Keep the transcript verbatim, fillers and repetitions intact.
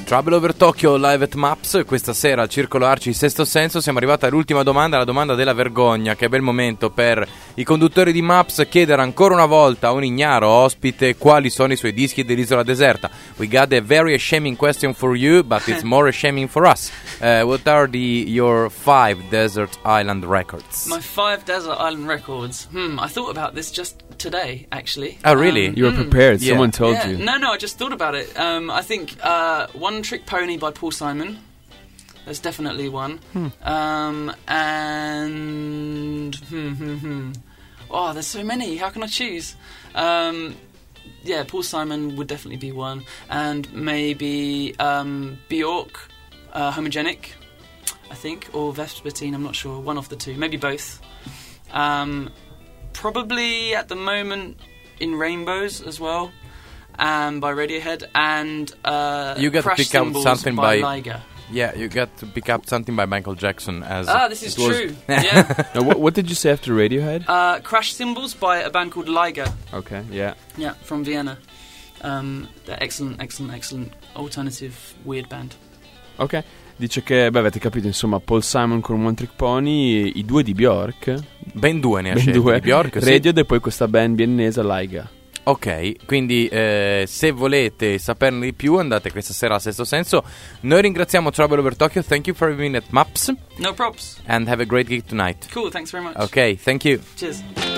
Trouble Over Tokyo live at Maps. Questa sera al Circolo Arci Sesto Senso siamo arrivati all'ultima domanda, la domanda della vergogna. Che bel momento per i conduttori di Maps chiedere ancora una volta a un ignaro ospite quali sono i suoi dischi dell'isola deserta. We got a very shaming question for you, but it's more shaming for us. Uh, what are the your five desert island records? My five desert island records. Hmm, I thought about this just today, actually. Oh, really? Um, You were mm, prepared. Yeah. Someone told yeah, you. No, no, I just thought about it. Um, I think uh, One Trick Pony by Paul Simon. There's definitely one. Hmm. Um, and hmm, hmm, hmm. Oh, there's so many. How can I choose? Um, yeah, Paul Simon would definitely be one, and maybe um, Bjork, uh, Homogenic, I think, or Vespertine. I'm not sure. One of the two, maybe both. Um, probably at the moment in Rainbows as well, um, by Radiohead, and uh, You got to Crash pick out Cymbals something by, by- Liger. Yeah, you got to pick up something by Michael Jackson as Ah, this is it was- true. Yeah. Now, what, what did you say after Radiohead? Uh, Crash Cymbals by a band called Liger. Okay, yeah. Yeah, from Vienna. Um, they're excellent, excellent, excellent alternative weird band. Ok. Dice che, beh, avete capito, insomma, Paul Simon con One Trick Pony, i due di Bjork, Ben due ne ha ben scelti due, di Bjork, sì. Radiohead e poi questa band viennese, Liga. Ok, quindi eh, se volete saperne di più andate questa sera a Sesto Senso. Noi ringraziamo Trouble Over Tokyo. Thank you for being at Maps No props. and have a great gig tonight. Cool, thanks very much. Ok, thank you. Cheers.